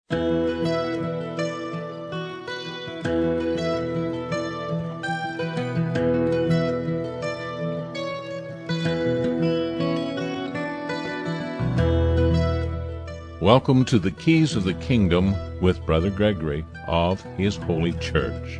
Welcome to the Keys of the Kingdom with Brother Gregory of His Holy Church.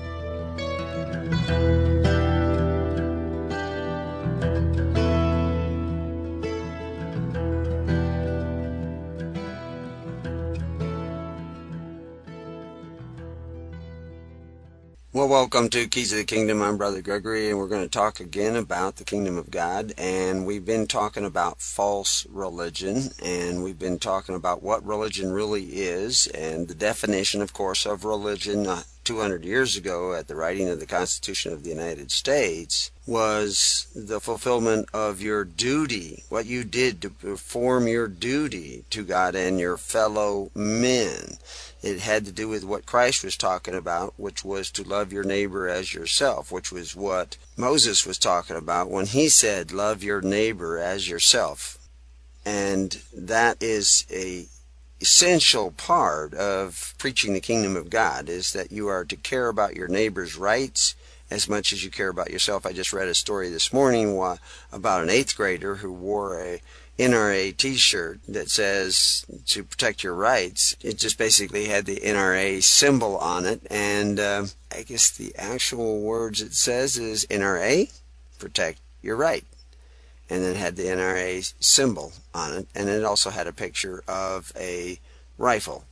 Well, welcome to Keys of the Kingdom. I'm Brother Gregory, and we're going to talk again about the Kingdom of God. And we've been talking about false religion, and we've been talking about what religion really is, and the definition, of course, of religion 200 years ago at the writing of the Constitution of the United States was the fulfillment of your duty, what you did to perform your duty to God and your fellow men. It had to do with what Christ was talking about, which was to love your neighbor as yourself, which was what Moses was talking about when he said, love your neighbor as yourself. And that is a essential part of preaching the kingdom of God, is that you are to care about your neighbor's rights as much as you care about yourself. I just read a story this morning about an 8th grader who wore a NRA t-shirt that says to protect your rights. It just basically had the NRA symbol on it, and I guess the actual words it says is NRA, protect your right. And then it had the NRA symbol on it, and it also had a picture of a rifle.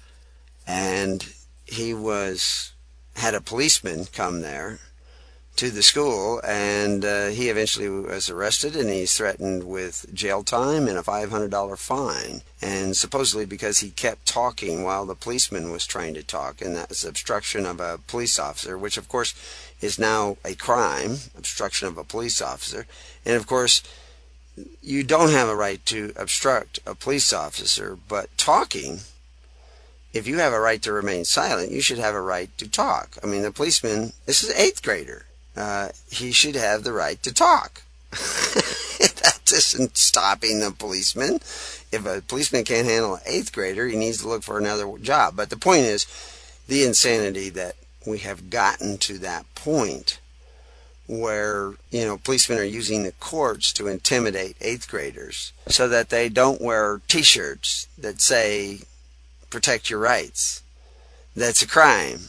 And he had a policeman come there to the school, and he eventually was arrested, and he's threatened with jail time and a $500 fine. And supposedly because he kept talking while the policeman was trying to talk, and that was obstruction of a police officer, which of course is now a crime, obstruction of a police officer. And of course, you don't have a right to obstruct a police officer, but talking, if you have a right to remain silent, you should have a right to talk. I mean, the policeman, this is an 8th grader. He should have the right to talk. That isn't stopping the policeman. If a policeman can't handle an 8th grader, he needs to look for another job. But the point is the insanity that we have gotten to that point where, policemen are using the courts to intimidate 8th graders so that they don't wear t-shirts that say, protect your rights. That's a crime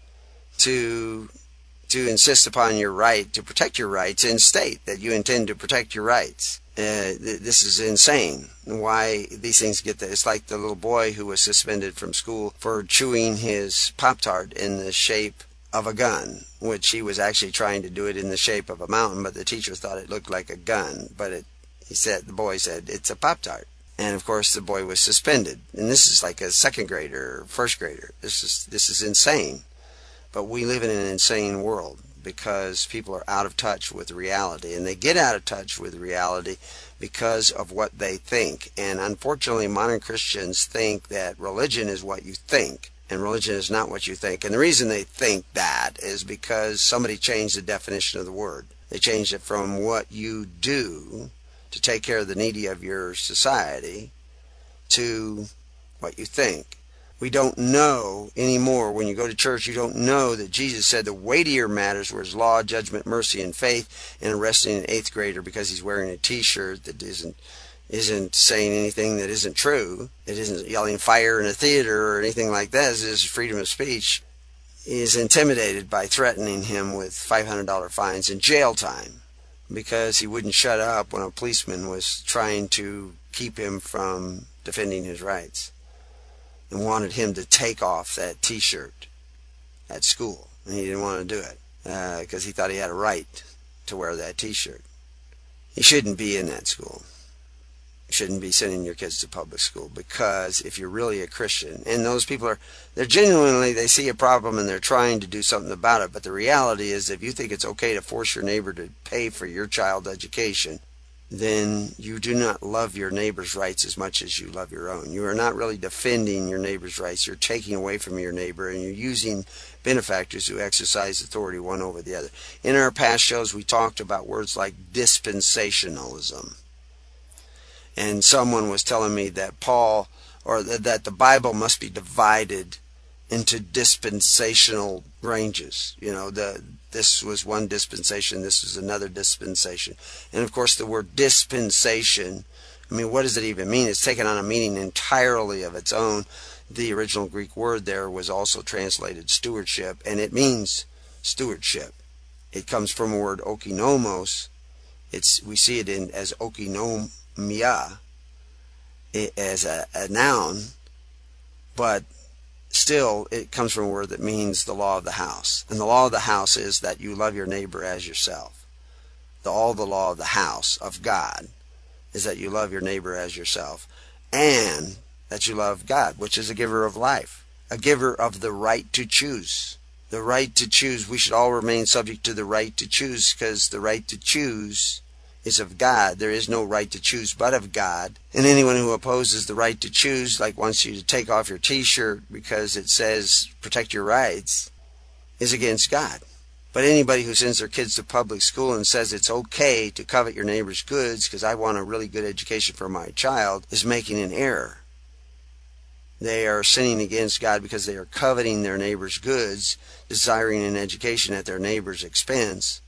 to insist upon your right to protect your rights and state that you intend to protect your rights. This is insane. Why these things get that? It's like the little boy who was suspended from school for chewing his Pop-Tart in the shape of a gun, which he was actually trying to do it in the shape of a mountain, but the teacher thought it looked like a gun. But the boy said, it's a Pop-Tart. And of course the boy was suspended. And this is like a 2nd grader or 1st grader. This is insane. But we live in an insane world because people are out of touch with reality. And they get out of touch with reality because of what they think. And unfortunately, modern Christians think that religion is what you think, and religion is not what you think. And the reason they think that is because somebody changed the definition of the word. They changed it from what you do to take care of the needy of your society to what you think. We don't know anymore. When you go to church, you don't know that Jesus said the weightier matters were his law, judgment, mercy, and faith, and arresting an 8th grader because he's wearing a t-shirt that isn't saying anything that isn't true. It isn't yelling fire in a theater or anything like that. This is freedom of speech. He is intimidated by threatening him with $500 fines and jail time because he wouldn't shut up when a policeman was trying to keep him from defending his rights and wanted him to take off that t-shirt at school. And he didn't want to do it because he thought he had a right to wear that t-shirt. He shouldn't be in that school. You shouldn't be sending your kids to public school, because if you're really a Christian, and those people they see a problem and they're trying to do something about it, but the reality is if you think it's okay to force your neighbor to pay for your child's education, then you do not love your neighbor's rights as much as you love your own. You are not really defending your neighbor's rights. You're taking away from your neighbor, and you're using benefactors who exercise authority one over the other. In our past shows, we talked about words like dispensationalism. And someone was telling me that Paul or that the Bible must be divided into dispensational ranges. This was one dispensation, this was another dispensation. And of course the word dispensation, what does it even mean? It's taken on a meaning entirely of its own. The original Greek word there was also translated stewardship, and it means stewardship. It comes from a word okinomos. We see it as okinomia, as a noun, but still it comes from a word that means the law of the house. And the law of the house is that you love your neighbor as yourself. The law of the house of God is that you love your neighbor as yourself, and that you love God, which is a giver of life, a giver of the right to choose. The right to choose. We should all remain subject to the right to choose, because the right to choose is of God. There is no right to choose but of God. And anyone who opposes the right to choose, like wants you to take off your t-shirt because it says protect your rights, is against God. But anybody who sends their kids to public school and says it's okay to covet your neighbor's goods because I want a really good education for my child is making an error. They are sinning against God because they are coveting their neighbor's goods, desiring an education at their neighbor's expense.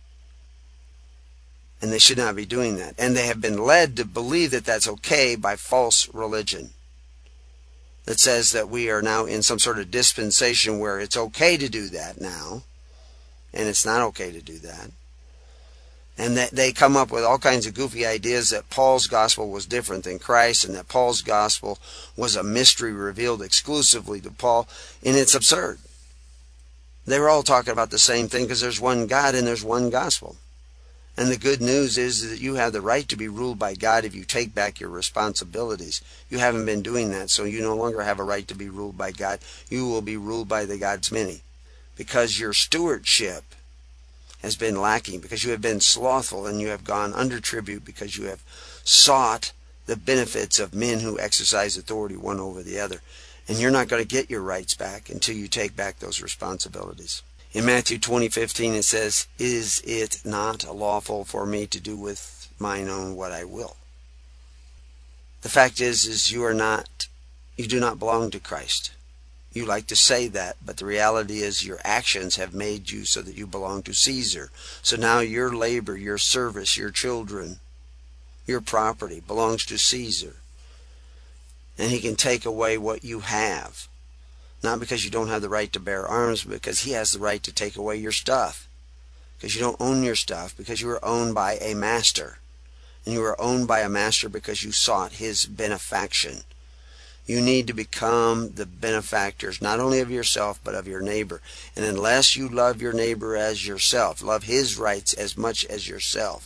And they should not be doing that. And they have been led to believe that that's okay by false religion that says that we are now in some sort of dispensation where it's okay to do that now, and it's not okay to do that. And that they come up with all kinds of goofy ideas that Paul's gospel was different than Christ, and that Paul's gospel was a mystery revealed exclusively to Paul, and it's absurd. They were all talking about the same thing because there's one God and there's one gospel. And the good news is that you have the right to be ruled by God if you take back your responsibilities. You haven't been doing that, so you no longer have a right to be ruled by God. You will be ruled by the gods many, because your stewardship has been lacking, because you have been slothful and you have gone under tribute, because you have sought the benefits of men who exercise authority one over the other. And you're not going to get your rights back until you take back those responsibilities. In Matthew 20:15 it says, "Is it not lawful for me to do with mine own what I will?" The fact is you do not belong to Christ. You like to say that, but the reality is your actions have made you so that you belong to Caesar. So now your labor, your service, your children, your property belongs to Caesar. And he can take away what you have. Not because you don't have the right to bear arms, but because he has the right to take away your stuff. Because you don't own your stuff, because you are owned by a master. And you are owned by a master because you sought his benefaction. You need to become the benefactors, not only of yourself, but of your neighbor. And unless you love your neighbor as yourself, love his rights as much as yourself,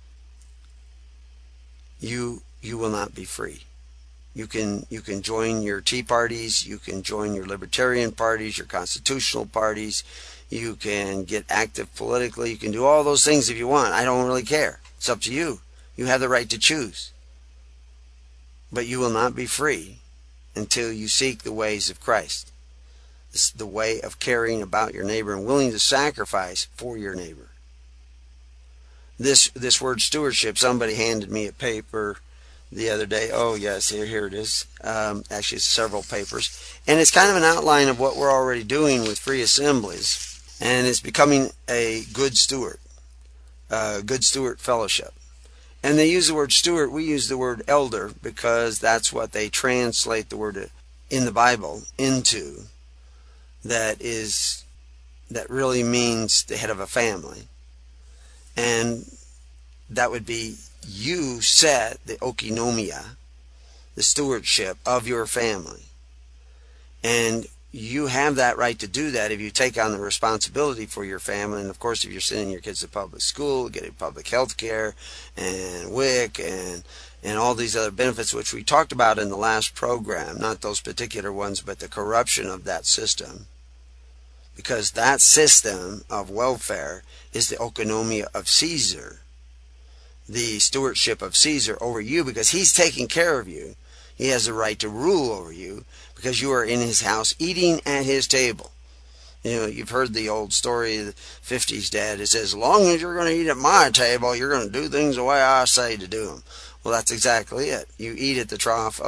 you will not be free. You can join your Tea parties, you can join your libertarian parties, your constitutional parties, you can get active politically, you can do all those things if you want. I don't really care. It's up to you. You have the right to choose. But you will not be free until you seek the ways of Christ. It's the way of caring about your neighbor and willing to sacrifice for your neighbor. This word stewardship, somebody handed me a paper the other day. Oh yes, here it is. Actually it's several papers. And it's kind of an outline of what we're already doing with Free Assemblies. And it's becoming a good steward. Good steward fellowship. And they use the word steward. We use the word elder because that's what they translate the word in the Bible into. That really means the head of a family. And that would be you set the okinomia, the stewardship of your family. And you have that right to do that if you take on the responsibility for your family. And of course, if you're sending your kids to public school, getting public health care and WIC and all these other benefits, which we talked about in the last program, not those particular ones, but the corruption of that system. Because that system of welfare is the oikonomia of Caesar, the stewardship of Caesar over you, because he's taking care of you. He has the right to rule over you because you are in his house eating at his table. You know, you've heard the old story, the 50s dad. It says, as long as you're going to eat at my table, you're going to do things the way I say to do them. Well, that's exactly it. You eat at the trough of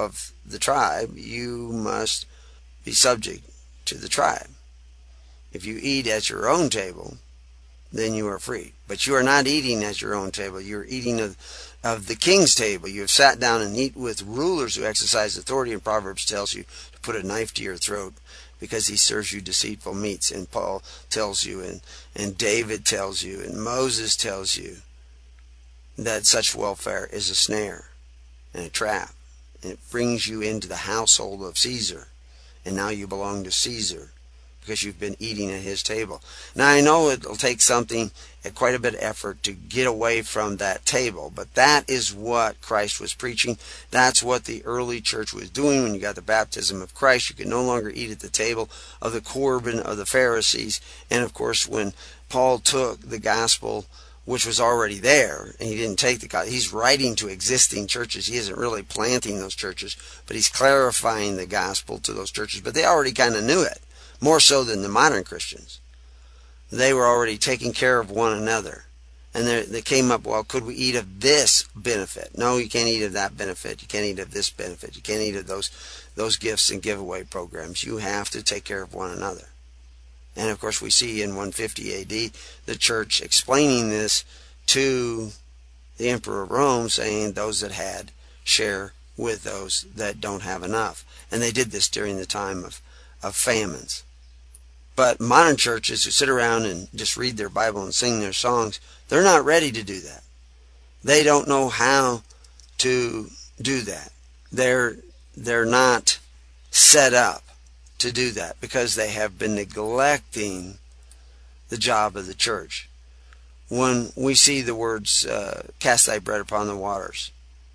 the tribe, you must be subject to the tribe. If you eat at your own table, then you are free. But you are not eating at your own table. You are eating of the king's table. You have sat down and eat with rulers who exercise authority, and Proverbs tells you to put a knife to your throat because he serves you deceitful meats. And Paul tells you, and David tells you, and Moses tells you that such welfare is a snare and a trap. And it brings you into the household of Caesar. And now you belong to Caesar because you've been eating at his table. Now I know it'll take something, quite a bit of effort to get away from that table, but that is what Christ was preaching. That's what the early church was doing. When you got the baptism of Christ, you could no longer eat at the table of the Corban of the Pharisees. And of course, when Paul took the gospel, which was already there, and he didn't take the gospel, he's writing to existing churches. He isn't really planting those churches, but he's clarifying the gospel to those churches. But they already kind of knew it, more so than the modern Christians. They were already taking care of one another. And they came up, well, could we eat of this benefit? No, you can't eat of that benefit. You can't eat of this benefit. You can't eat of those gifts and giveaway programs. You have to take care of one another. And of course we see in 150 AD the church explaining this to the Emperor of Rome, saying those that had share with those that don't have enough. And they did this during the time of famines. But modern churches who sit around and just read their Bible and sing their songs, they're not ready to do that. They don't know how to do that. They're not set up to do that because they have been neglecting the job of the church. When we see the words, cast thy bread upon the waters,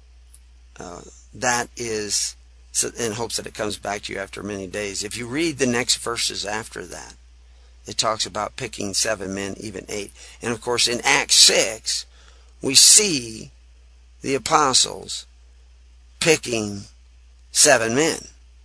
that is in hopes that it comes back to you after many days. If you read the next verses after that, it talks about picking 7 men, even 8. And of course in Acts 6, we see the apostles picking 7 men.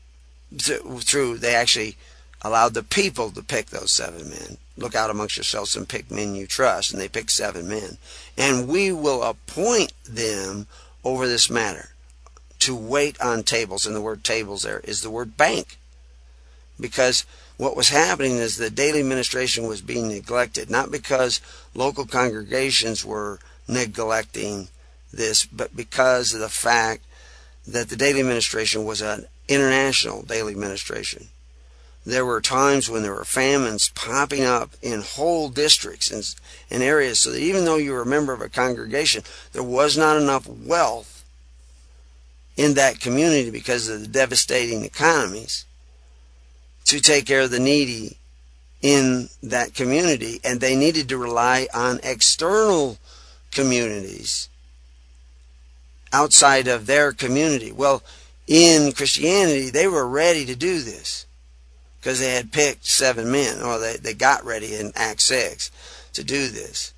They actually allowed the people to pick those 7 men. Look out amongst yourselves and pick men you trust. And they picked 7 men. And we will appoint them over this matter to wait on tables. And the word tables there is the word bank. Because what was happening is the daily ministration was being neglected. Not because local congregations were neglecting this, but because of the fact that the daily ministration was an international daily ministration. There were times when there were famines popping up in whole districts and areas, so that even though you were a member of a congregation, there was not enough wealth in that community because of the devastating economies to take care of the needy in that community, and they needed to rely on external communities outside of their community. Well, in Christianity, they were ready to do this because they had picked 7 men, or they got ready in Acts 6 to do this.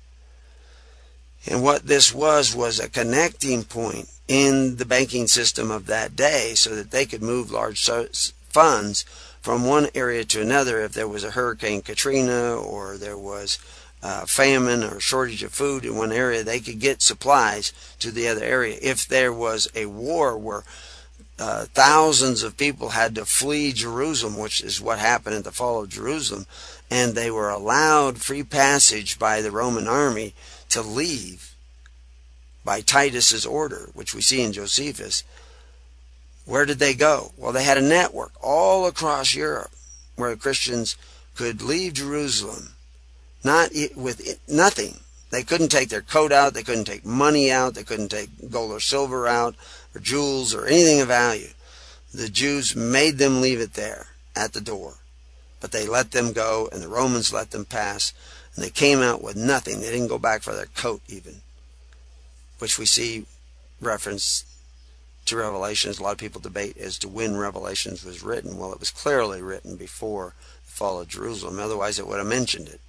And what this was a connecting point in the banking system of that day so that they could move large funds from one area to another. If there was a Hurricane Katrina, or there was famine or shortage of food in one area, they could get supplies to the other area. If there was a war where thousands of people had to flee Jerusalem, which is what happened at the fall of Jerusalem, and they were allowed free passage by the Roman army to leave by Titus's order, which we see in Josephus, where did they go? Well, they had a network all across Europe where Christians could leave Jerusalem not with nothing. They couldn't take their coat out, they couldn't take money out, they couldn't take gold or silver out, or jewels, or anything of value. The Jews made them leave it there at the door. But they let them go, and the Romans let them pass, and they came out with nothing. They didn't go back for their coat even, which we see reference to Revelations. A lot of people debate as to when Revelations was written. Well, it was clearly written before the fall of Jerusalem. Otherwise, it would have mentioned it.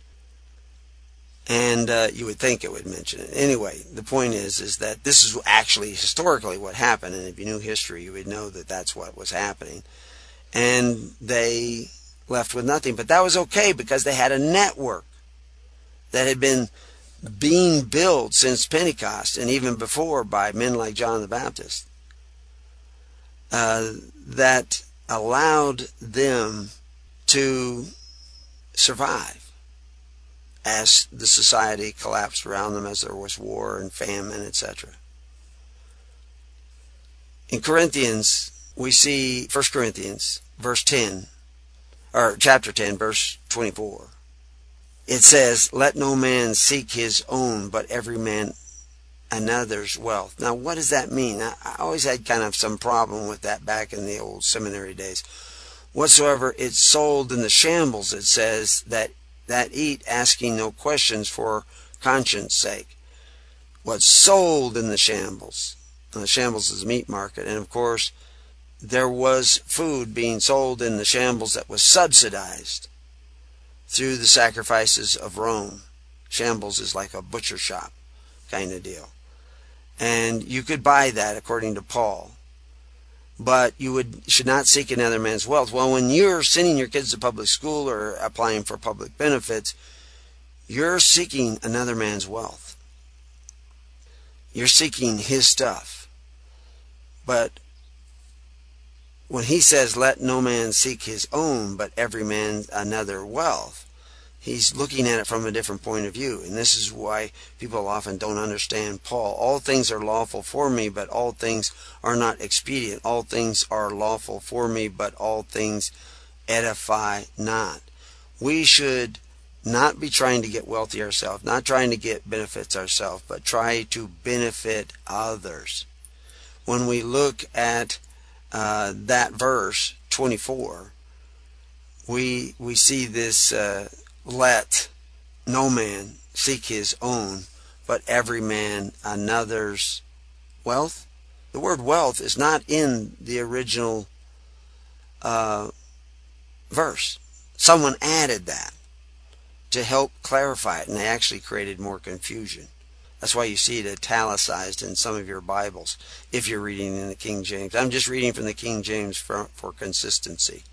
And you would think it would mention it. Anyway, the point is that this is actually historically what happened. And if you knew history, you would know that that's what was happening. And they left with nothing. But that was okay because they had a network that had been being built since Pentecost and even before by men like John the Baptist. that allowed them to survive as the society collapsed around them, as there was war and famine, etc. In Corinthians, we see 1 Corinthians chapter 10, verse 24. It says, "Let no man seek his own, but every man another's wealth." Now, what does that mean? I always had kind of some problem with that back in the old seminary days. "Whatsoever is sold in the shambles," it says, that eat, asking no questions for conscience sake. What's sold in the shambles? And the shambles is a meat market. And of course, there was food being sold in the shambles that was subsidized through the sacrifices of Rome. Shambles is like a butcher shop kind of deal. And you could buy that according to Paul. But you should not seek another man's wealth. Well, when you're sending your kids to public school or applying for public benefits, you're seeking another man's wealth. You're seeking his stuff. But when he says, "Let no man seek his own, but every man another wealth," he's looking at it from a different point of view. And this is why people often don't understand Paul. "All things are lawful for me, but all things are not expedient. All things are lawful for me, but all things edify not." We should not be trying to get wealthy ourselves, not trying to get benefits ourselves, but try to benefit others. When we look at that verse 24, we see this, "Let no man seek his own, but every man another's wealth." The word wealth is not in the original verse. Someone added that to help clarify it, and they actually created more confusion. That's why you see it italicized in some of your Bibles if you're reading in the King James. I'm just reading from the King James for consistency.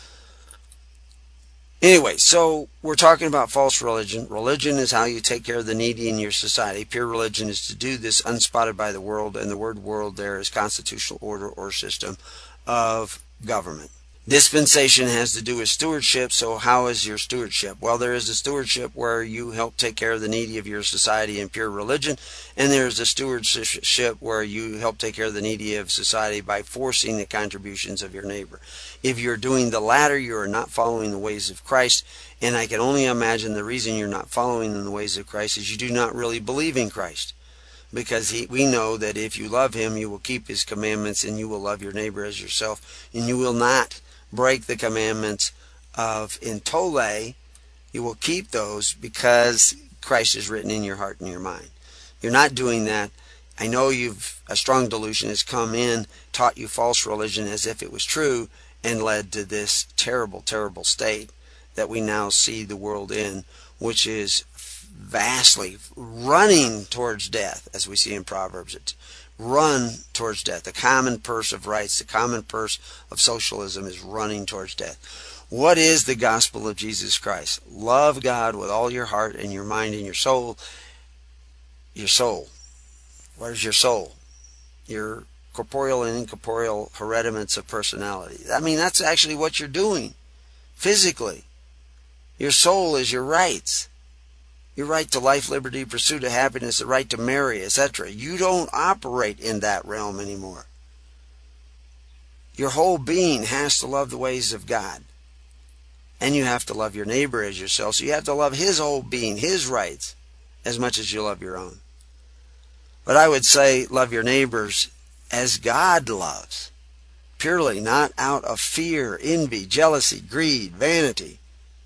Anyway, so we're talking about false religion. Religion is how you take care of the needy in your society. Pure religion is to do this unspotted by the world, and the word world there is constitutional order or system of government. Dispensation has to do with stewardship, so how is your stewardship? Well, there is a stewardship where you help take care of the needy of your society in pure religion, and there is a stewardship where you help take care of the needy of society by forcing the contributions of your neighbor. If you're doing the latter, you are not following the ways of Christ, and I can only imagine the reason you're not following in the ways of Christ is you do not really believe in Christ. Because we know that if you love him, you will keep his commandments, and you will love your neighbor as yourself, and you will not break the commandments of intole. You will keep those because Christ is written in your heart and your mind. You're not doing that. I know a strong delusion has come in, taught you false religion as if it was true, and led to this terrible, terrible state that we now see the world in, which is vastly running towards death, as we see in Proverbs. It's run towards death. The common purse of rights, the common purse of socialism is running towards death. What is the gospel of Jesus Christ? Love God with all your heart and your mind and your soul. Your soul. What is your soul? Your corporeal and incorporeal herediments of personality. I mean, that's actually what you're doing physically. Your soul is your rights. Your right to life, liberty, pursuit of happiness, the right to marry, etc. You don't operate in that realm anymore. Your whole being has to love the ways of God. And you have to love your neighbor as yourself. So you have to love his whole being, his rights, as much as you love your own. But I would say love your neighbors as God loves. Purely, not out of fear, envy, jealousy, greed, vanity,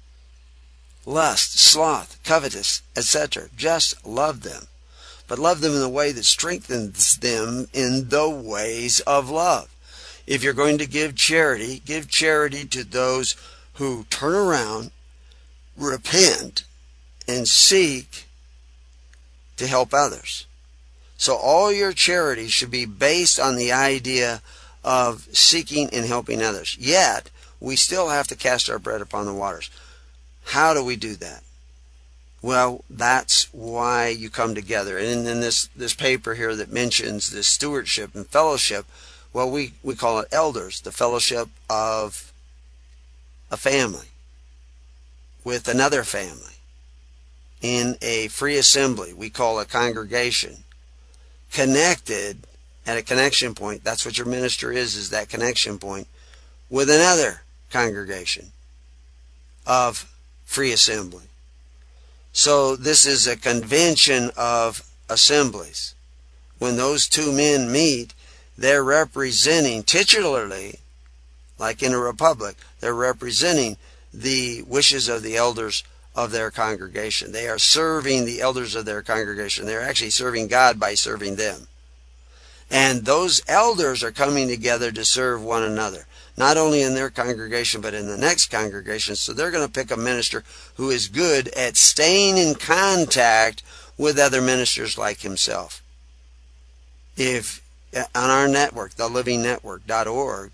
lust, sloth, covetous, etc. Just love them. But love them in a way that strengthens them in the ways of love. If you're going to give charity to those who turn around, repent, and seek to help others. So all your charity should be based on the idea of seeking and helping others. Yet, we still have to cast our bread upon the waters. How do we do that? Well, that's why you come together. And in this paper here that mentions this stewardship and fellowship, Well, we call it elders, the fellowship of a family with another family in a free assembly. We call a congregation. Connected at a connection point. That's what your minister is that connection point with another congregation of free assembly. So this is a convention of assemblies. When those two men meet, they're representing, titularly, like in a republic, they're representing the wishes of the elders of their congregation. They are serving the elders of their congregation. They're actually serving God by serving them. And those elders are coming together to serve one another, not only in their congregation, but in the next congregation. So they're going to pick a minister who is good at staying in contact with other ministers like himself. If on our network, thelivingnetwork.org,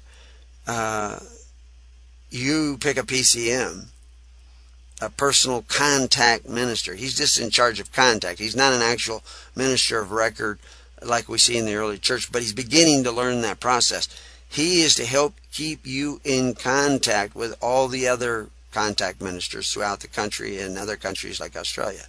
you pick a PCM, a personal contact minister. He's just in charge of contact. He's not an actual minister of record like we see in the early church, but he's beginning to learn that process. He is to help keep you in contact with all the other contact ministers throughout the country and other countries like Australia.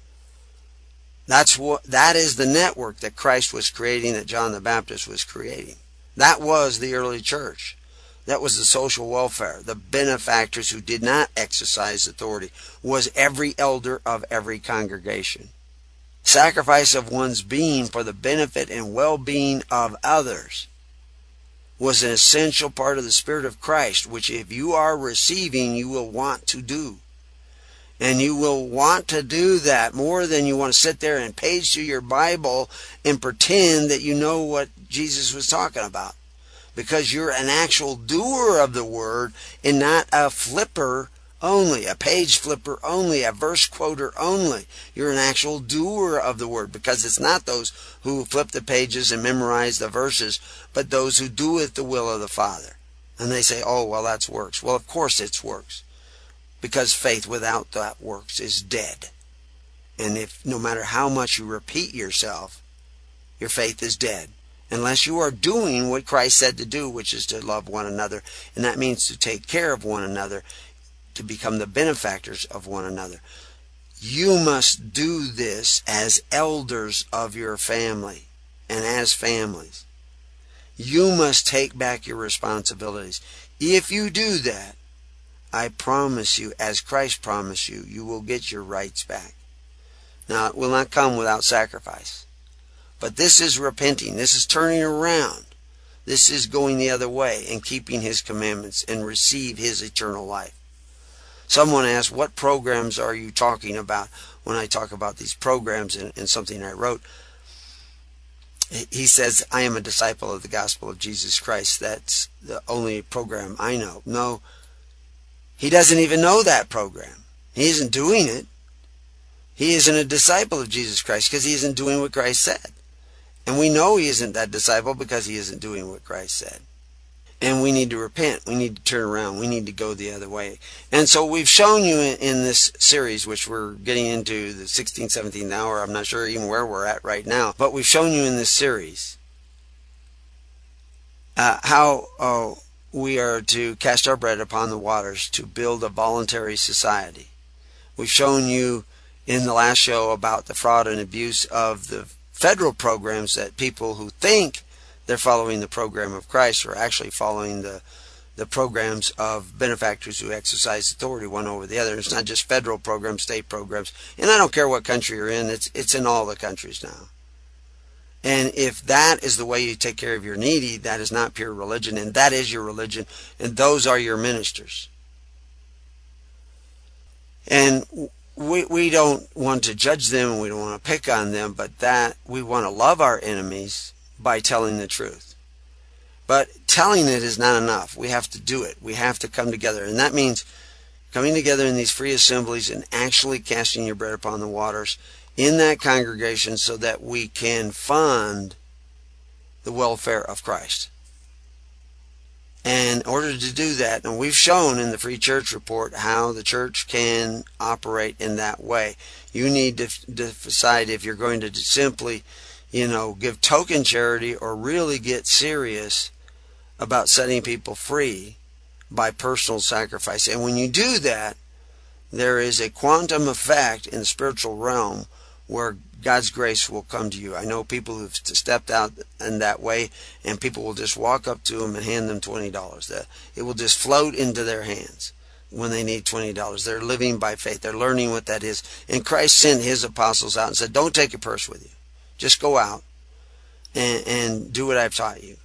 That is the network that Christ was creating, that John the Baptist was creating. That was the early church. That was the social welfare. The benefactors who did not exercise authority was every elder of every congregation. Sacrifice of one's being for the benefit and well-being of others was an essential part of the Spirit of Christ, which if you are receiving, you will want to do. And you will want to do that more than you want to sit there and page through your Bible and pretend that you know what Jesus was talking about. Because you're an actual doer of the Word and not a flipper only, a page flipper only, a verse quoter only. You're an actual doer of the Word, because it's not those who flip the pages and memorize the verses, but those who doeth the will of the Father. And they say, oh, well, that's works. Well, of course it's works, because faith without that works is dead. And if no matter how much you repeat yourself, your faith is dead. Unless you are doing what Christ said to do, which is to love one another. And that means to take care of one another, to become the benefactors of one another. You must do this as elders of your family and as families. You must take back your responsibilities. If you do that, I promise you, as Christ promised you, you will get your rights back. Now, it will not come without sacrifice. But this is repenting. This is turning around. This is going the other way and keeping His commandments and receive His eternal life. Someone asked, what programs are you talking about when I talk about these programs in something I wrote? He says, I am a disciple of the gospel of Jesus Christ. That's the only program I know. No, he doesn't even know that program. He isn't doing it. He isn't a disciple of Jesus Christ because he isn't doing what Christ said. And we know he isn't that disciple because he isn't doing what Christ said. And we need to repent. We need to turn around. We need to go the other way. And so we've shown you in this series, which we're getting into the 16th, 17th hour. I'm not sure even where we're at right now. But we've shown you in this series how we are to cast our bread upon the waters to build a voluntary society. We've shown you in the last show about the fraud and abuse of the federal programs, that people who think they're following the program of Christ are actually following the programs of benefactors who exercise authority one over the other. It's not just federal programs, state programs. And I don't care what country you're in, it's in all the countries now. And if that is the way you take care of your needy, that is not pure religion, and that is your religion, and those are your ministers. And we don't want to judge them, and we don't want to pick on them, but that we want to love our enemies by telling the truth. But telling it is not enough. We have to do it. We have to come together. And that means coming together in these free assemblies and actually casting your bread upon the waters in that congregation so that we can fund the welfare of Christ. And in order to do that, and we've shown in the Free Church Report how the church can operate in that way. You need to decide if you're going to simply give token charity or really get serious about setting people free by personal sacrifice. And when you do that, there is a quantum effect in the spiritual realm where God's grace will come to you. I know people who've stepped out in that way, and people will just walk up to them and hand them $20. It will just float into their hands when they need $20. They're living by faith. They're learning what that is. And Christ sent his apostles out and said, don't take your purse with you. Just go out and do what I've taught you.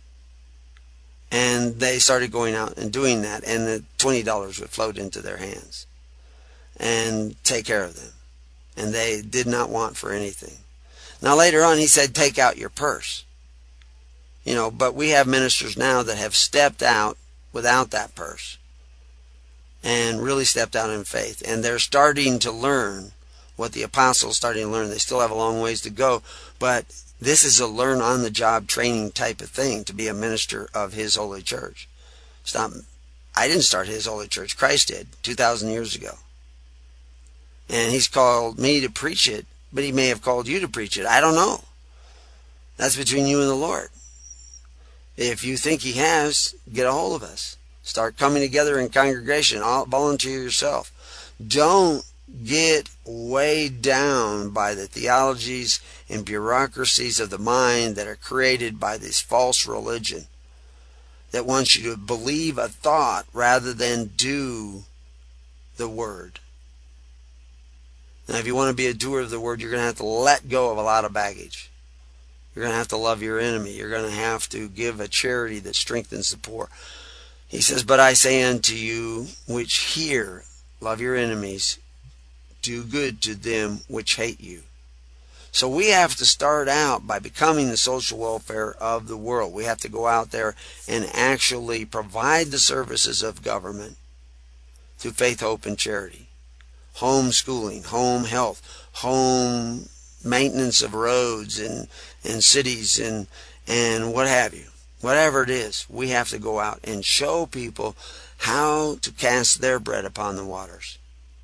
And they started going out and doing that, and the $20 would float into their hands and take care of them. And they did not want for anything. Now later on he said, take out your purse. But we have ministers now that have stepped out without that purse and really stepped out in faith. And they're starting to learn what the apostles starting to learn. They still have a long ways to go, but this is a learn on the job training type of thing to be a minister of his holy church. I didn't start his holy church. Christ did 2,000 years ago. And he's called me to preach it, but he may have called you to preach it. I don't know. That's between you and the Lord. If you think he has, get a hold of us. Start coming together in congregation. Volunteer yourself. Don't get weighed down by the theologies and bureaucracies of the mind that are created by this false religion that wants you to believe a thought rather than do the word. Now, if you want to be a doer of the word, you're going to have to let go of a lot of baggage. You're going to have to love your enemy. You're going to have to give a charity that strengthens the poor. He says, but I say unto you which hear, love your enemies, do good to them which hate you. So we have to start out by becoming the social welfare of the world. We have to go out there and actually provide the services of government through faith, hope, and charity. Home schooling, home health, home maintenance of roads and cities and what have you. Whatever it is, we have to go out and show people how to cast their bread upon the waters.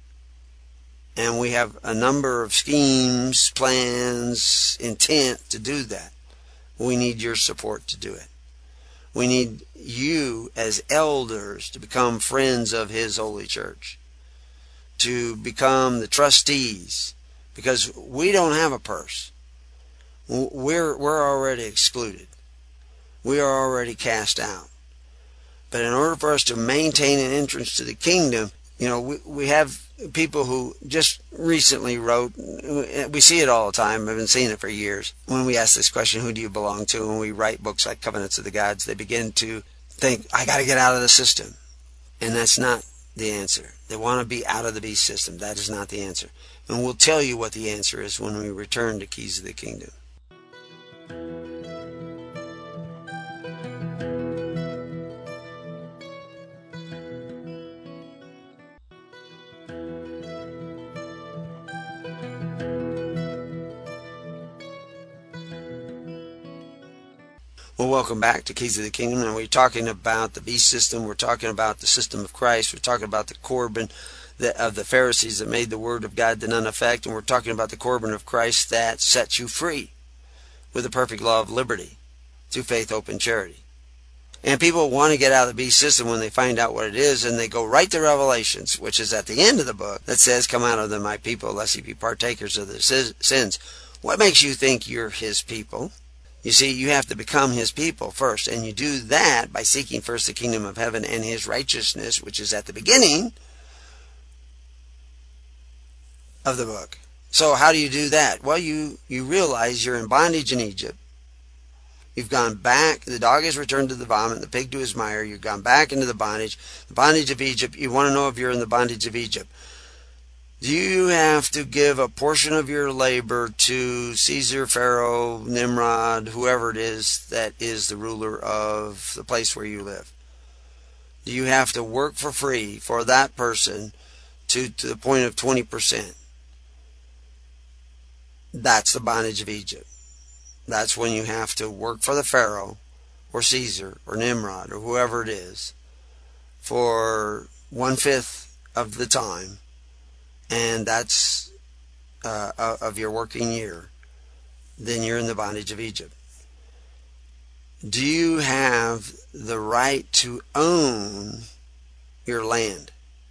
And we have a number of schemes, plans, intent to do that. We need your support to do it. We need you as elders to become friends of his holy church, to become the trustees, because we don't have a purse. We're already excluded. We are already cast out. But in order for us to maintain an entrance to the kingdom, we have people who just recently wrote, we see it all the time, I've been seeing it for years. When we ask this question, who do you belong to? When we write books like Covenants of the Gods, they begin to think, I got to get out of the system. And that's not the answer. They want to be out of the beast system. That is not the answer. And we'll tell you what the answer is when we return to Keys of the Kingdom. Well, welcome back to Keys of the Kingdom. And we're talking about the beast system. We're talking about the system of Christ. We're talking about the Corban of the Pharisees that made the word of God to none effect. And we're talking about the Corban of Christ that sets you free with the perfect law of liberty through faith, hope, and charity. And people want to get out of the beast system when they find out what it is, and they go right to Revelations, which is at the end of the book, that says, come out of them, my people, lest ye be partakers of their sins. What makes you think you're his people? You see, you have to become his people first, and you do that by seeking first the kingdom of heaven and his righteousness, which is at the beginning of the book. So how do you do that? Well, you realize you're in bondage in Egypt. You've gone back, the dog has returned to the vomit, the pig to his mire, you've gone back into the bondage of Egypt. You want to know if you're in the bondage of Egypt. You have to give a portion of your labor to Caesar, Pharaoh, Nimrod, whoever it is that is the ruler of the place where you live. You have to work for free for that person to the point of 20%. That's the bondage of Egypt. That's when you have to work for the Pharaoh or Caesar or Nimrod or whoever it is for 1/5 of the time. And that's of your working year. then you're in the bondage of Egypt. Do you have the right to own your land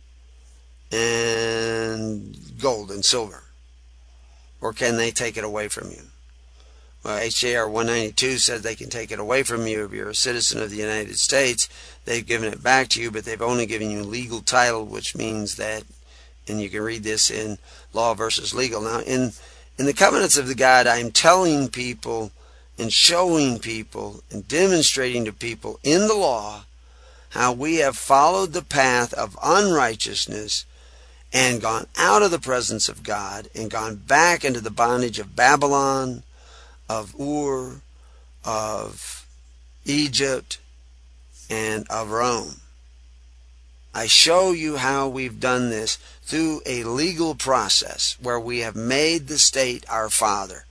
and gold and silver? Or can they take it away from you? Well, HJR 192 says they can take it away from you if you're a citizen of the United States. They've given it back to you, but they've only given you legal title, which means that, and you can read this in Law versus Legal. Now, in the covenants of the God, I'm telling people and showing people and demonstrating to people in the law how we have followed the path of unrighteousness and gone out of the presence of God and gone back into the bondage of Babylon, of Ur, of Egypt, and of Rome. I show you how we've done this through a legal process where we have made the state our father.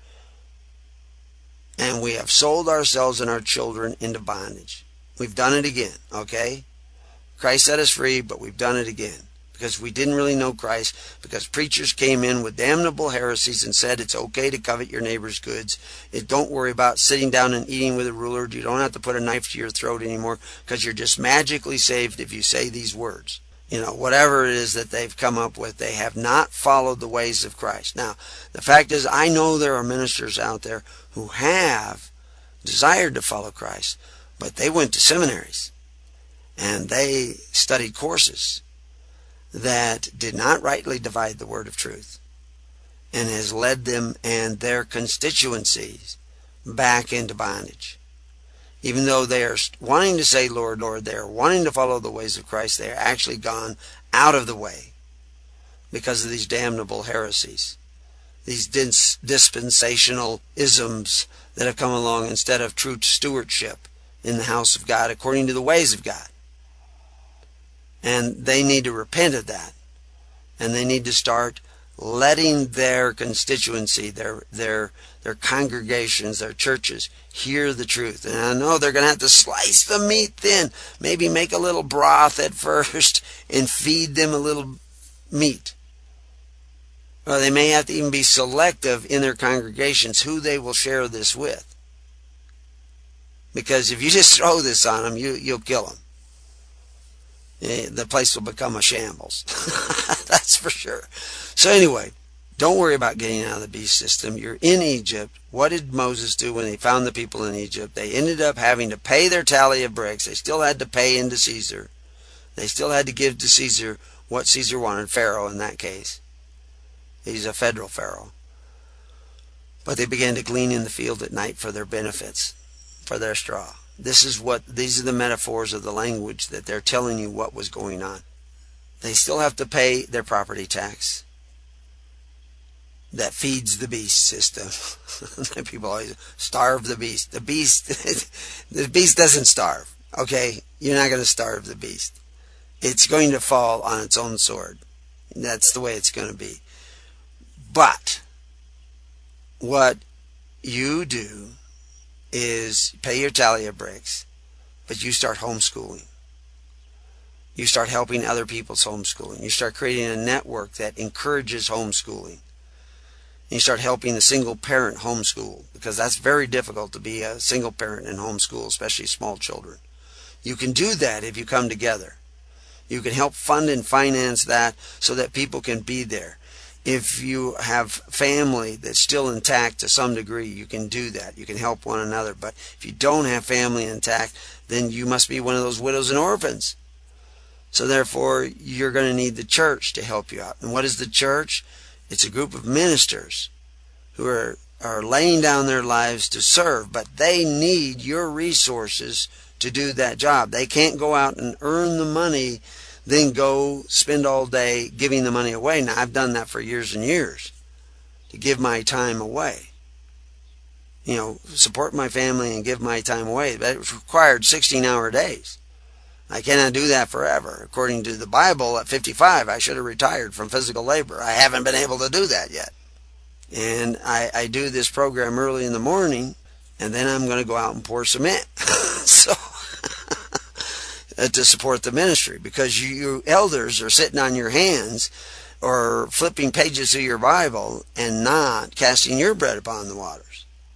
And we have sold ourselves and our children into bondage. We've done it again, okay? Christ set us free, but we've done it again. Because we didn't really know Christ, because preachers came in with damnable heresies and said it's okay to covet your neighbor's goods. Don't worry about sitting down and eating with a ruler. You don't have to put a knife to your throat anymore, because you're just magically saved if you say these words. Whatever it is that they've come up with, they have not followed the ways of Christ. Now, the fact is, I know there are ministers out there who have desired to follow Christ, but they went to seminaries and they studied courses that did not rightly divide the word of truth, and has led them and their constituencies back into bondage. Even though they are wanting to say, Lord, Lord, they are wanting to follow the ways of Christ, they are actually gone out of the way because of these damnable heresies, these dispensational isms that have come along instead of true stewardship in the house of God according to the ways of God. And they need to repent of that. And they need to start letting their constituency, their congregations, their churches, hear the truth. And I know they're going to have to slice the meat thin. Maybe make a little broth at first and feed them a little meat. Or they may have to even be selective in their congregations who they will share this with. Because if you just throw this on them, you'll kill them. The place will become a shambles. That's for sure. So anyway, don't worry about getting out of the beast system. You're in Egypt. What did Moses do when he found the people in Egypt? They ended up having to pay their tally of bricks. They still had to pay into Caesar. They still had to give to Caesar what Caesar wanted, Pharaoh in that case. He's a federal Pharaoh. But they began to glean in the field at night for their benefits, for their straw. These are the metaphors of the language that they're telling you what was going on. They still have to pay their property tax that feeds the beast system. People always starve the beast. The beast doesn't starve. Okay? You're not going to starve the beast. It's going to fall on its own sword. That's the way it's going to be. But what you do is pay your tally of bricks, but you start homeschooling. You start helping other people's homeschooling. You start creating a network that encourages homeschooling. You start helping the single parent homeschool, because that's very difficult to be a single parent and homeschool, especially small children. You can do that if you come together. You can help fund and finance that so that people can be there. If you have family that's still intact to some degree, you can do that. You can help one another. But if you don't have family intact, then you must be one of those widows and orphans. So therefore, you're going to need the church to help you out. And what is the church? It's a group of ministers who are laying down their lives to serve, but they need your resources to do that job. They can't go out and earn the money, then go spend all day giving the money away. Now, I've done that for years and years, to give my time away. Support my family and give my time away. But it required 16-hour days. I cannot do that forever. According to the Bible, at 55, I should have retired from physical labor. I haven't been able to do that yet. And I do this program early in the morning, and then I'm going to go out and pour cement. So to support the ministry, because you elders are sitting on your hands or flipping pages of your Bible and not casting your bread upon the waters.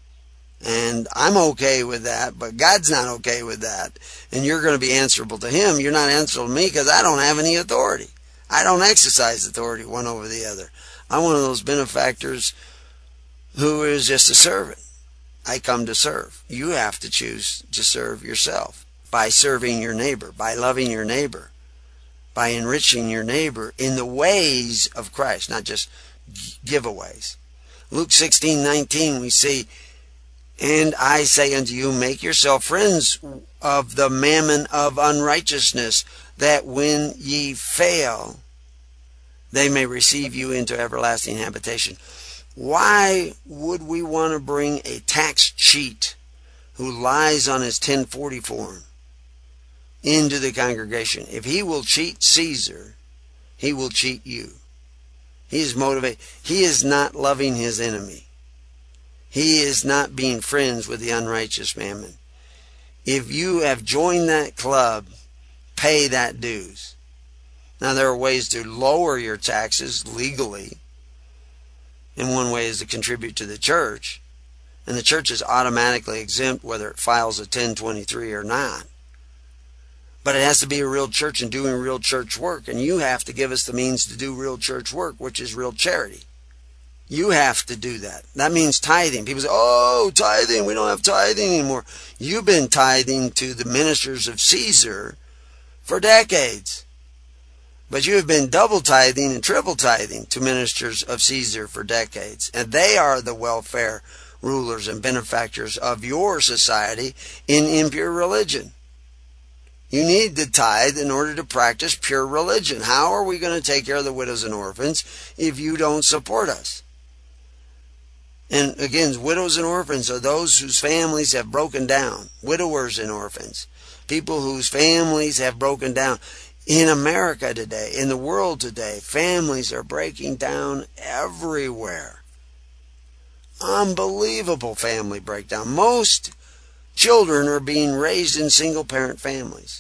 And I'm okay with that, but God's not okay with that. And you're going to be answerable to Him. You're not answerable to me because I don't have any authority. I don't exercise authority one over the other. I'm one of those benefactors who is just a servant. I come to serve. You have to choose to serve yourself by serving your neighbor, by loving your neighbor, by enriching your neighbor in the ways of Christ, not just giveaways. Luke 16:19 we see, "And I say unto you, make yourself friends of the mammon of unrighteousness, that when ye fail, they may receive you into everlasting habitation." Why would we want to bring a tax cheat who lies on his 1040 form into the congregation? If he will cheat Caesar, he will cheat you. He is motivated. He is not loving his enemy. He is not being friends with the unrighteous mammon. If you have joined that club, pay that dues. Now, there are ways to lower your taxes legally. And one way is to contribute to the church. And the church is automatically exempt whether it files a 1023 or not. But it has to be a real church and doing real church work. And you have to give us the means to do real church work, which is real charity. You have to do that. That means tithing. People say, oh, tithing, we don't have tithing anymore. You've been tithing to the ministers of Caesar for decades. But you have been double tithing and triple tithing to ministers of Caesar for decades. And they are the welfare rulers and benefactors of your society in impure religion. You need to tithe in order to practice pure religion. How are we going to take care of the widows and orphans if you don't support us? And again, widows and orphans are those whose families have broken down. Widowers and orphans. People whose families have broken down. In America today, in the world today, families are breaking down everywhere. Unbelievable family breakdown. Most children are being raised in single-parent families.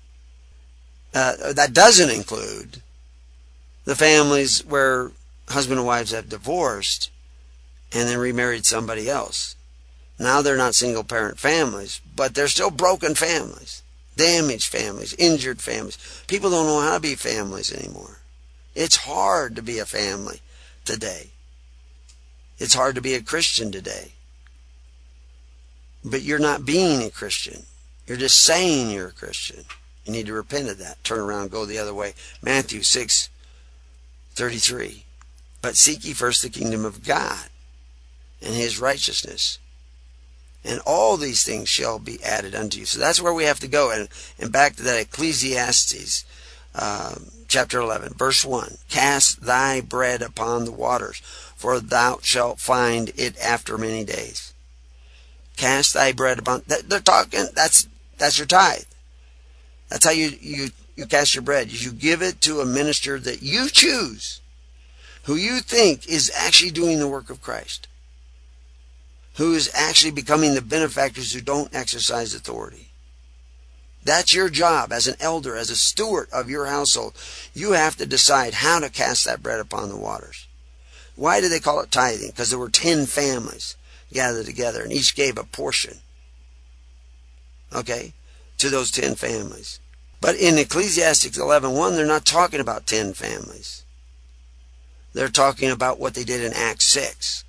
That doesn't include the families where husband and wives have divorced and then remarried somebody else. Now they're not single-parent families, but they're still broken families. Damaged families, injured families. People don't know how to be families anymore. It's hard to be a family today. It's hard to be a Christian today. But you're not being a Christian. You're just saying you're a Christian. You need to repent of that. Turn around, go the other way. Matthew 6:33. But seek ye first the kingdom of God and His righteousness, and all these things shall be added unto you. So that's where we have to go. And back to that Ecclesiastes chapter 11, verse 1. Cast thy bread upon the waters, for thou shalt find it after many days. Cast thy bread upon... They're talking, that's your tithe. That's how you cast your bread. You give it to a minister that you choose, who you think is actually doing the work of Christ, who is actually becoming the benefactors who don't exercise authority. That's your job as an elder, as a steward of your household. You have to decide how to cast that bread upon the waters. Why do they call it tithing? Because there were 10 families gathered together, and each gave a portion, okay, to those 10 families. But in Ecclesiastes 11:1, they're not talking about 10 families. They're talking about what they did in Acts 6.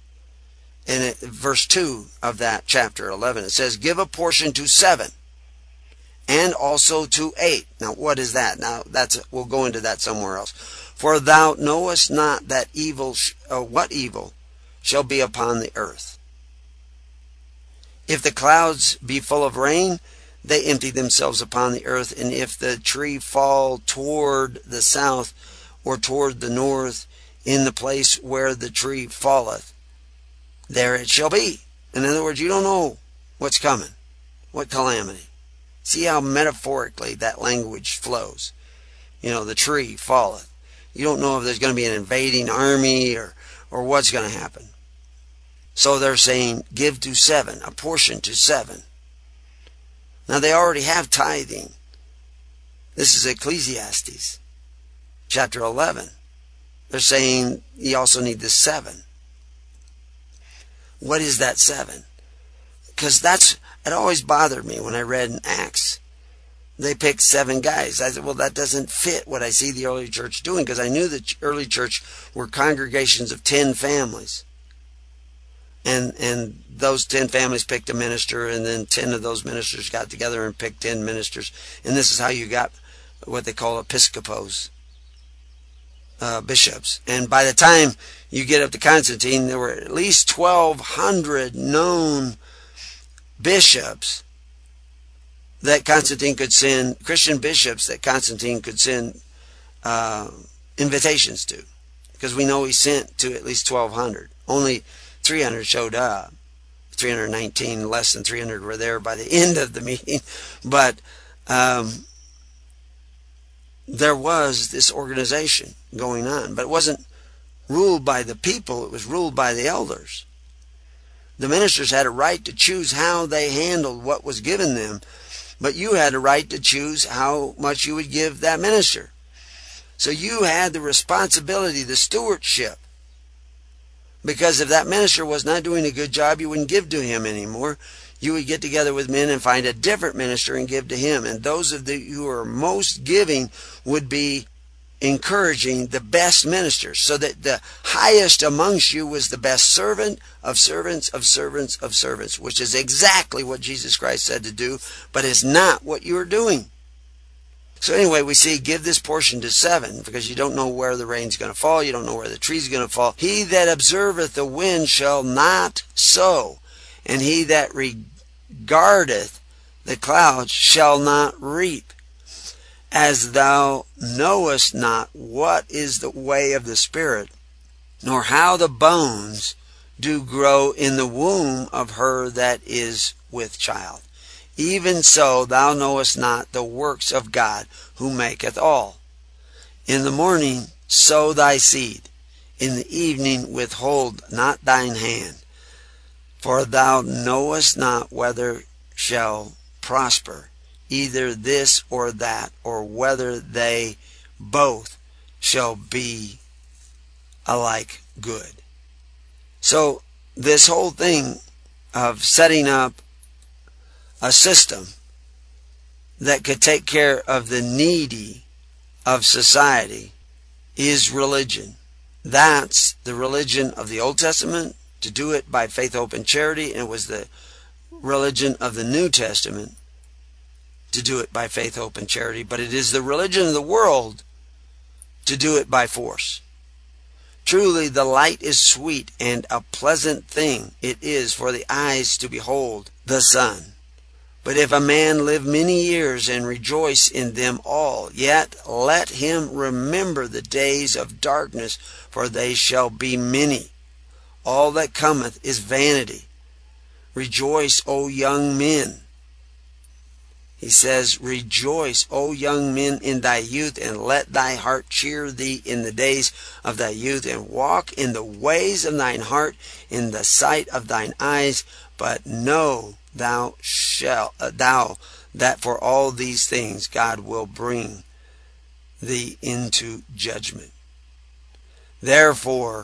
And verse 2 of that chapter 11, it says, give a portion to 7 and also to 8. Now, what is that? Now, we'll go into that somewhere else. For thou knowest not that what evil shall be upon the earth. If the clouds be full of rain, they empty themselves upon the earth. And if the tree fall toward the south or toward the north, in the place where the tree falleth, there it shall be. In other words, you don't know what's coming, what calamity. See how metaphorically that language flows. You know, the tree falleth. You don't know if there's going to be an invading army or what's going to happen. So they're saying, give to 7, a portion to 7. Now they already have tithing. This is Ecclesiastes chapter 11. They're saying you also need the 7. What is that 7? Because it always bothered me when I read in Acts. They picked 7 guys. I said, well, that doesn't fit what I see the early church doing, because I knew the early church were congregations of 10 families. And those 10 families picked a minister, and then 10 of those ministers got together and picked 10 ministers. And this is how you got what they call episcopos, bishops. And by the time you get up to Constantine, there were at least 1,200 known bishops that Constantine could send, Christian bishops that Constantine could send invitations to. Because we know he sent to at least 1,200. Only 300 showed up. 319, less than 300 were there by the end of the meeting. But there was this organization going on. But it wasn't ruled by the people. It was ruled by the elders. The ministers had a right to choose how they handled what was given them. But you had a right to choose how much you would give that minister. So you had the responsibility, the stewardship. Because if that minister was not doing a good job, you wouldn't give to him anymore. You would get together with men and find a different minister and give to him. And those of you who are most giving would be encouraging the best ministers, so that the highest amongst you was the best servant of servants of servants of servants, which is exactly what Jesus Christ said to do, but it's not what you're doing. So anyway, we see, give this portion to 7, because you don't know where the rain's going to fall, you don't know where the tree's going to fall. He that observeth the wind shall not sow, and he that regardeth the clouds shall not reap. As thou knowest not what is the way of the Spirit, nor how the bones do grow in the womb of her that is with child. Even so thou knowest not the works of God, who maketh all. In the morning sow thy seed, in the evening withhold not thine hand. For thou knowest not whether shall prosper either this or that, or whether they both shall be alike good. So this whole thing of setting up a system that could take care of the needy of society is religion. That's the religion of the Old Testament, to do it by faith, hope, and charity, and it was the religion of the New Testament to do it by faith, hope, and charity. But it is the religion of the world to do it by force. Truly the light is sweet, and a pleasant thing it is for the eyes to behold the sun. But if a man live many years and rejoice in them all, yet let him remember the days of darkness, for they shall be many. All that cometh is vanity. Rejoice, O young men. He says, rejoice, O young men, in thy youth, and let thy heart cheer thee in the days of thy youth, and walk in the ways of thine heart, in the sight of thine eyes. But know thou that for all these things God will bring thee into judgment. Therefore,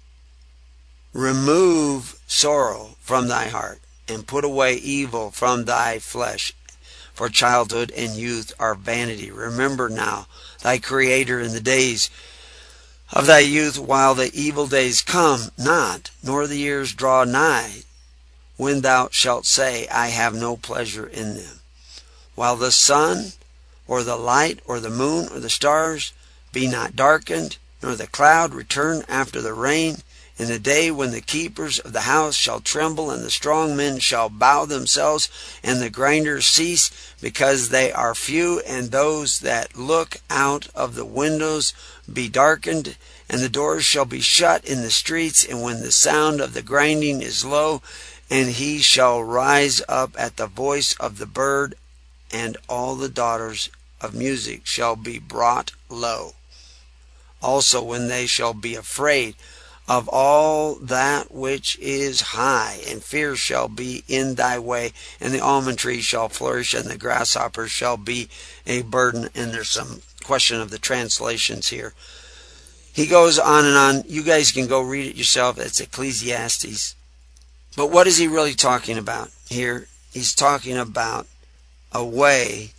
remove sorrow from thy heart, and put away evil from thy flesh. For childhood and youth are vanity. Remember now thy Creator in the days of thy youth, while the evil days come not, nor the years draw nigh, when thou shalt say, I have no pleasure in them. While the sun, or the light, or the moon, or the stars be not darkened, nor the cloud return after the rain, in the day when the keepers of the house shall tremble, and the strong men shall bow themselves, and the grinders cease, because they are few, and those that look out of the windows be darkened, and the doors shall be shut in the streets, and when the sound of the grinding is low, and he shall rise up at the voice of the bird, and all the daughters of music shall be brought low. Also when they shall be afraid of all that which is high, and fear shall be in thy way, and the almond tree shall flourish, and the grasshopper shall be a burden. And there's some question of the translations here. He goes on and on. You guys can go read it yourself. It's Ecclesiastes. But what is he really talking about here? He's talking about a way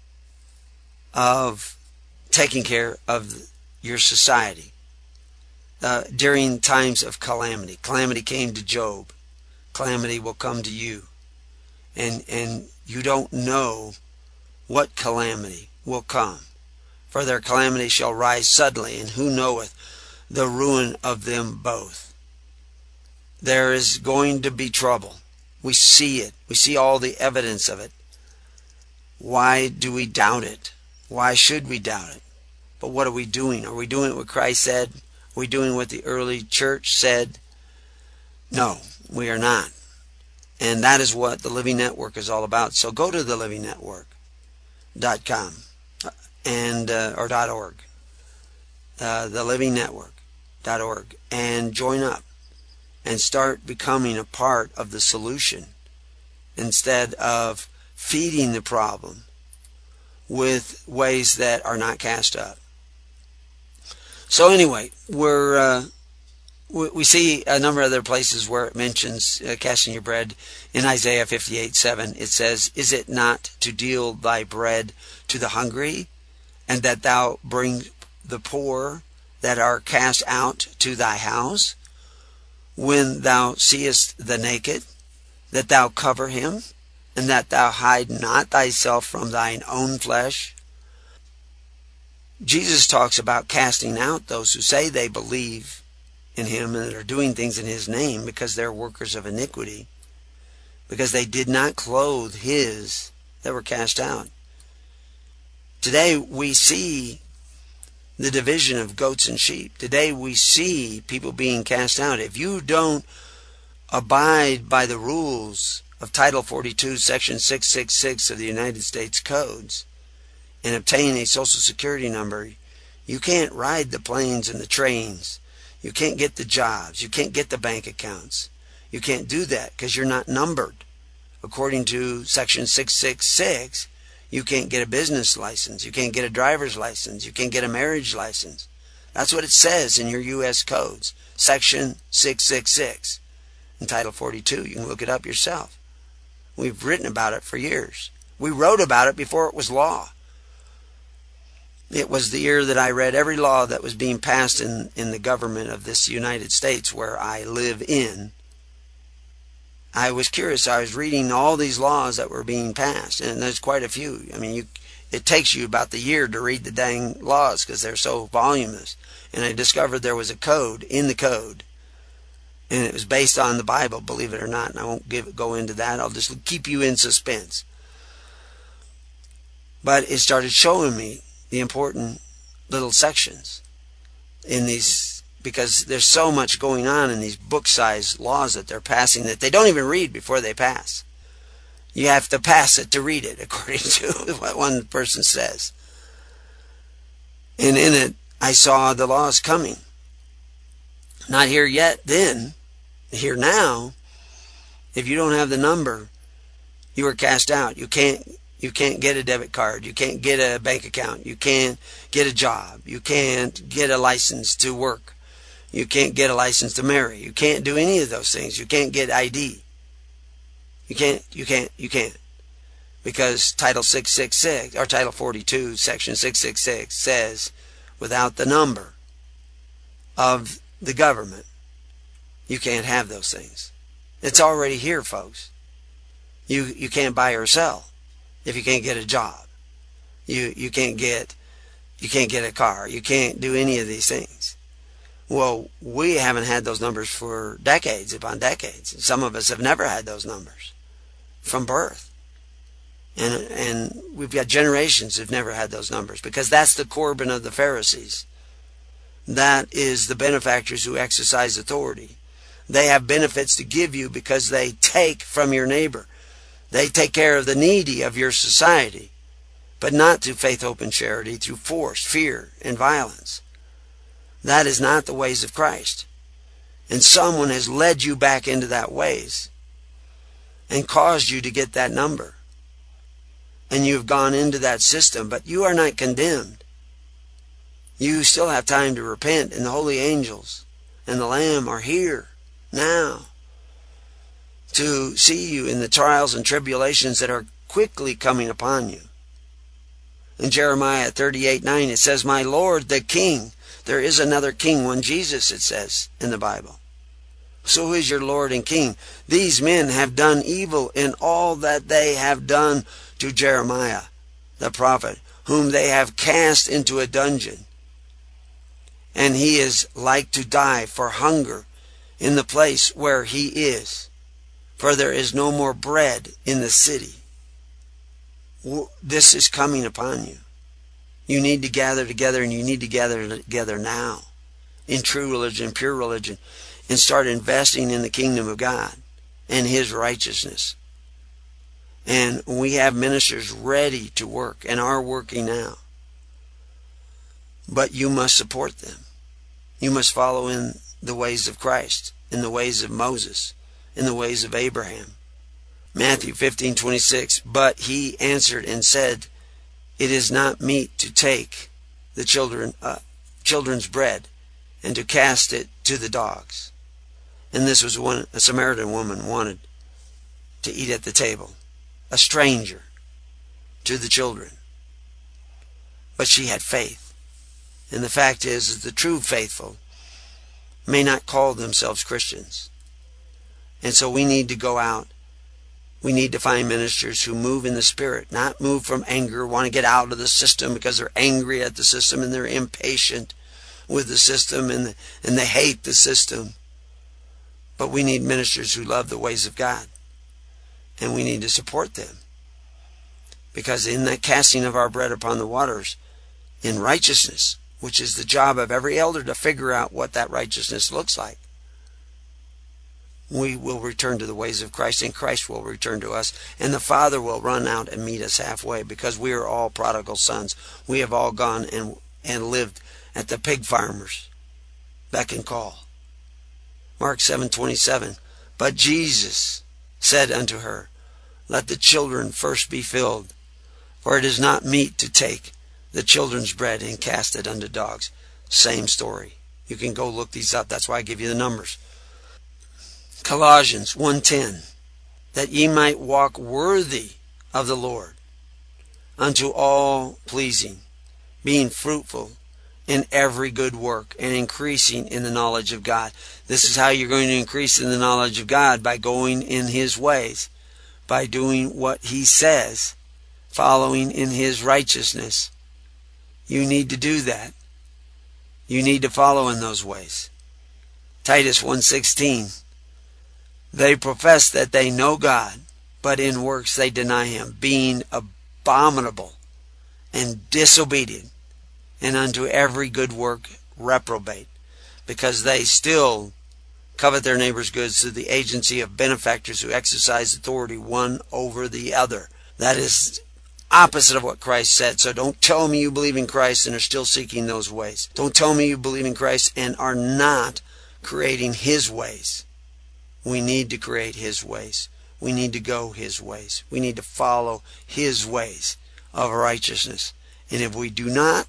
of taking care of your society during times of calamity. Calamity came to Job. Calamity will come to you. And you don't know what calamity will come. For their calamity shall rise suddenly, and who knoweth the ruin of them both. There is going to be trouble. We see it. We see all the evidence of it. Why do we doubt it? Why should we doubt it? But what are we doing? Are we doing what Christ said? Are we doing what the early church said? No, we are not. And that is what the Living Network is all about. So go to thelivingnetwork.com and or .org, thelivingnetwork.org, and join up and start becoming a part of the solution instead of feeding the problem with ways that are not cast up. So anyway, we see a number of other places where it mentions casting your bread. In Isaiah 58:7, it says, "Is it not to deal thy bread to the hungry, and that thou bring the poor that are cast out to thy house? When thou seest the naked, that thou cover him, and that thou hide not thyself from thine own flesh?" Jesus talks about casting out those who say they believe in him and are doing things in his name because they're workers of iniquity, because they did not clothe his that were cast out. Today we see the division of goats and sheep. Today we see people being cast out. If you don't abide by the rules of Title 42, Section 666 of the United States Codes and obtain a Social Security number, you can't ride the planes and the trains. You can't get the jobs. You can't get the bank accounts. You can't do that because you're not numbered. According to Section 666, you can't get a business license. You can't get a driver's license. You can't get a marriage license. That's what it says in your U.S. codes. Section 666 in Title 42. You can look it up yourself. We've written about it for years. We wrote about it before it was law. It was the year that I read every law that was being passed in the government of this United States where I live in. I was curious. I was reading all these laws that were being passed, and there's quite a few. I mean, it takes you about the year to read the dang laws because they're so voluminous. And I discovered there was a code in the code, and it was based on the Bible, believe it or not. And I won't go into that. I'll just keep you in suspense. But it started showing me the important little sections in these, because there's so much going on in these book-sized laws that they're passing that they don't even read before they pass. You have to pass it to read it, according to what one person says. And in it, I saw the laws coming. Not here yet then, here now. If you don't have the number, you are cast out. You can't get a debit card. You can't get a bank account. You can't get a job. You can't get a license to work. You can't get a license to marry. You can't do any of those things. You can't get ID. You can't. Because Title 666, or Title 42, Section 666 says, without the number of the government, you can't have those things. It's already here, folks. You can't buy or sell if you can't get a job. You can't get a car. You can't do any of these things. Well, we haven't had those numbers for decades upon decades. Some of us have never had those numbers from birth. And we've got generations who've never had those numbers, because that's the Corban of the Pharisees. That is the benefactors who exercise authority. They have benefits to give you because they take from your neighbor. They take care of the needy of your society, but not through faith, hope, and charity, through force, fear, and violence. That is not the ways of Christ. And someone has led you back into that ways and caused you to get that number. And you've gone into that system, but you are not condemned. You still have time to repent, and the holy angels and the Lamb are here now. to see you in the trials and tribulations that are quickly coming upon you. In Jeremiah 38:9 it says, "My Lord the King." There is another king, one Jesus, it says in the Bible. So who is your Lord and King? These men have done evil in all that they have done to Jeremiah the prophet, whom they have cast into a dungeon. And he is like to die for hunger in the place where he is, for there is no more bread in the city. This is coming upon you. You need to gather together, and you need to gather together now in true religion, pure religion, and start investing in the kingdom of God and his righteousness. And we have ministers ready to work and are working now. But you must support them. You must follow in the ways of Christ, in the ways of Moses, in the ways of Abraham. Matthew 15:26, "But he answered and said, It is not meet to take the children's bread and to cast it to the dogs." And this was a Samaritan woman wanted to eat at the table, a stranger to the children. But she had faith. And the fact is that the true faithful may not call themselves Christians. And so we need to go out. We need to find ministers who move in the Spirit, not move from anger, want to get out of the system because they're angry at the system and they're impatient with the system and they hate the system. But we need ministers who love the ways of God. And we need to support them. Because in that casting of our bread upon the waters, in righteousness, which is the job of every elder to figure out what that righteousness looks like, we will return to the ways of Christ, and Christ will return to us, and the Father will run out and meet us halfway, because we are all prodigal sons. We have all gone and lived at the pig farmers' beck and call. Mark 7:27, "But Jesus said unto her, Let the children first be filled, for it is not meet to take the children's bread and cast it unto dogs." Same story. You can go look these up. That's why I give you the numbers. Colossians 1:10, "That ye might walk worthy of the Lord, unto all pleasing, being fruitful in every good work, and increasing in the knowledge of God." This is how you're going to increase in the knowledge of God, by going in his ways, by doing what he says, following in his righteousness. You need to do that. You need to follow in those ways. Titus 1:16, "They profess that they know God, but in works they deny him, being abominable and disobedient, and unto every good work reprobate, because they still covet their neighbor's goods through the agency of benefactors who exercise authority one over the other." That is opposite of what Christ said. So don't tell me you believe in Christ and are still seeking those ways. Don't tell me you believe in Christ and are not creating his ways. We need to create his ways. We need to go his ways. We need to follow his ways of righteousness. And if we do not,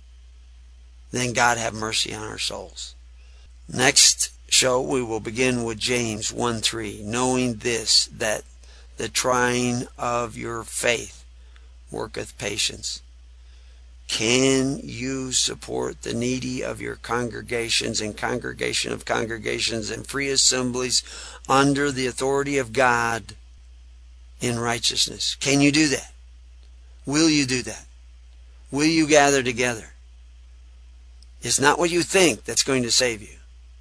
then God have mercy on our souls. Next show we will begin with James 1:3, "Knowing this, that the trying of your faith worketh patience." Can you support the needy of your congregations and congregation of congregations and free assemblies under the authority of God in righteousness? Can you do that? Will you do that? Will you gather together? It's not what you think that's going to save you.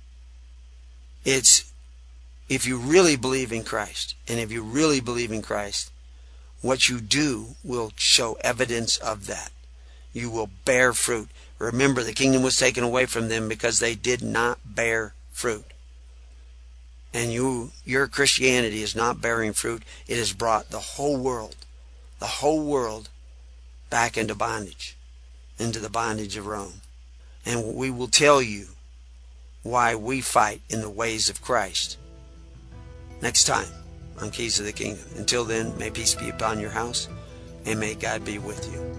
It's if you really believe in Christ. And if you really believe in Christ, what you do will show evidence of that. You will bear fruit. Remember, the kingdom was taken away from them because they did not bear fruit. And your Christianity is not bearing fruit. It has brought the whole world back into bondage, into the bondage of Rome. And we will tell you why we fight in the ways of Christ next time on Keys of the Kingdom. Until then, may peace be upon your house, and may God be with you.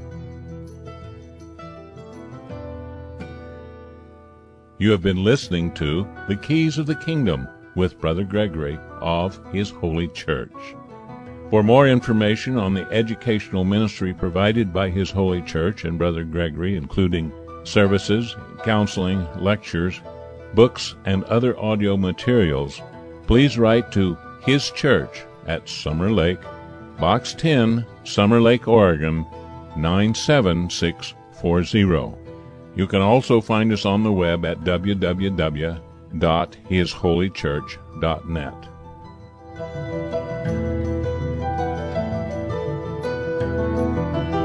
You have been listening to The Keys of the Kingdom with Brother Gregory of His Holy Church. For more information on the educational ministry provided by His Holy Church and Brother Gregory, including services, counseling, lectures, books, and other audio materials, please write to His Church at Summer Lake, Box 10, Summer Lake, Oregon, 97640. You can also find us on the web at www.hisholychurch.net.